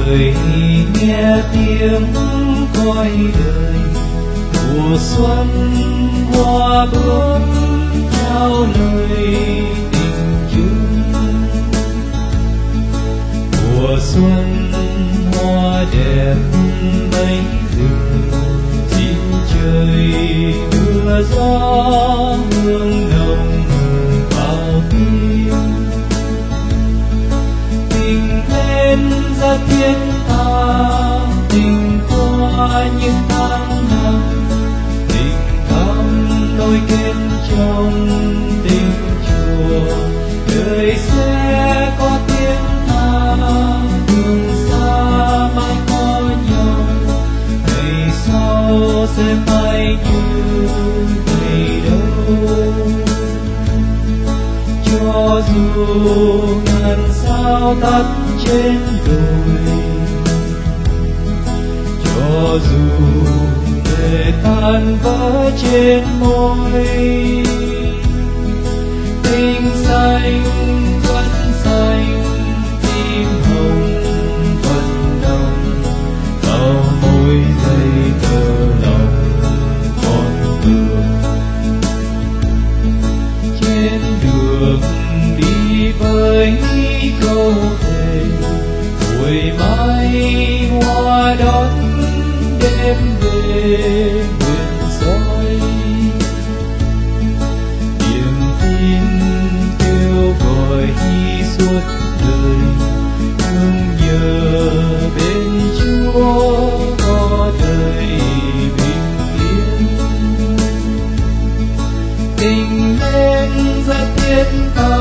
người nghe tiếng cõi đời, mùa xuân hoa bước theo lời tình chung. Mùa xuân hoa đẹp mấy rừng, chim trời mưa gió hương nồng vào tim. Tình lên ra thiên tha, tình qua những tháng năm, tình thắm nối kết trong tình chùa. Đời sẽ có tiếng tha, đường xa mãi có nhau, ngày sau sẽ mãi như ngày đâu. Cho dù ngàn sao tắt trên đồi, cho dù lệ tan vỡ trên môi, tình xanh vẫn xanh, tim hồng vẫn nồng, vào môi dây tơ lòng còn vương. Trên đường đi với câu thề, buổi mai hoa đón đêm về nguyện soi. Niềm tin kêu gọi suốt đời, thương nhớ bên Chúa có đời bình yên. Tình lên ra thiên tha,